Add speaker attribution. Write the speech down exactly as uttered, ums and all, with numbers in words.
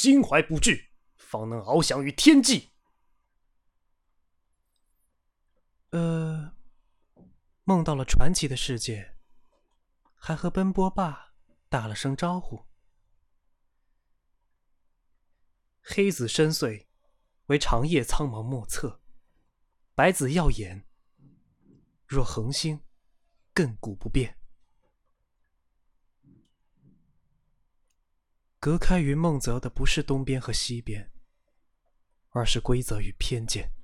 Speaker 1: 心怀不惧，方能翱翔于天际。
Speaker 2: 呃，梦到了传奇的世界，还和奔波霸打了声招呼。
Speaker 1: 黑子深邃，为长夜苍茫莫测；白子耀眼，若恒星，亘古不变。隔开云梦泽的不是东边和西边，而是规则与偏见。